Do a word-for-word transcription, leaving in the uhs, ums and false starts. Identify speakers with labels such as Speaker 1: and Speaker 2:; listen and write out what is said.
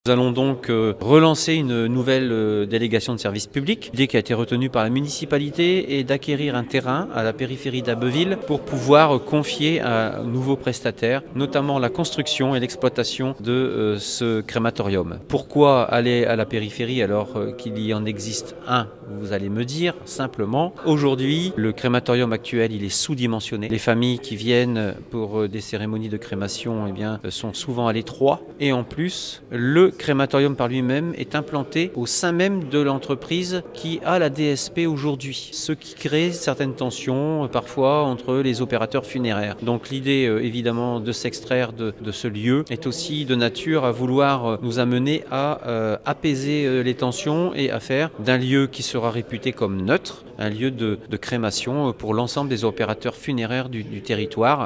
Speaker 1: Nous allons donc euh, relancer une nouvelle euh, délégation de service public. L'idée qui a été retenue par la municipalité est d'acquérir un terrain à la périphérie d'Abbeville pour pouvoir euh, confier à un nouveau prestataire, notamment la construction et l'exploitation de euh, ce crématorium. Pourquoi aller à la périphérie alors euh, qu'il y en existe un? Vous allez me dire simplement, aujourd'hui le crématorium actuel il est sous-dimensionné. Les familles qui viennent pour euh, des cérémonies de crémation eh bien, sont souvent à l'étroit et en plus le crématorium par lui-même est implanté au sein même de l'entreprise qui a la D S P aujourd'hui, ce qui crée certaines tensions euh, parfois entre les opérateurs funéraires. Donc l'idée euh, évidemment de s'extraire de, de ce lieu est aussi de nature à vouloir euh, nous amener à euh, apaiser euh, les tensions et à faire d'un lieu qui sera réputé comme neutre un lieu de, de crémation pour l'ensemble des opérateurs funéraires du, du territoire.